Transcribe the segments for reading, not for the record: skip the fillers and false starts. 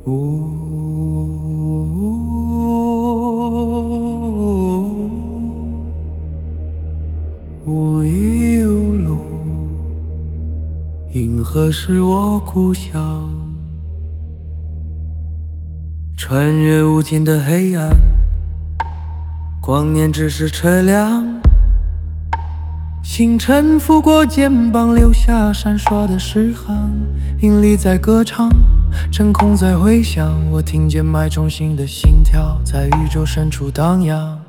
无一无路，银河是我故乡。穿越无尽的黑暗，光年只是车辆。星辰拂过肩膀，留下闪烁的诗行。引力在歌唱，真空在回响。我听见脉中心的心跳，在宇宙深处荡漾。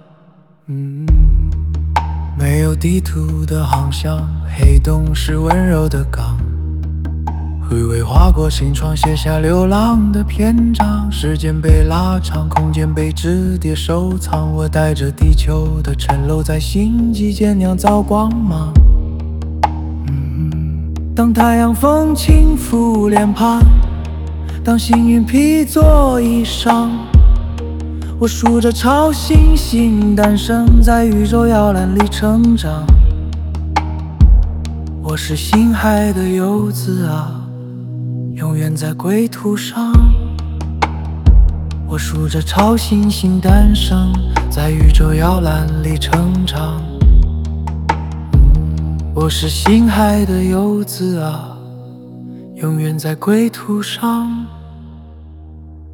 没有地图的航向，黑洞是温柔的港。回味划过心窗，写下流浪的篇章。时间被拉长，空间被纸叠收藏。我带着地球的沉漏，在星际间酿造光芒。当太阳风轻拂脸庞，当幸运披作衣裳，我数着潮星星诞生，在宇宙摇篮里成长。我是星海的游子啊，永远在归途上。我数着潮星星诞生，在宇宙摇篮里成长。我是星海的游子啊，永远在归途上。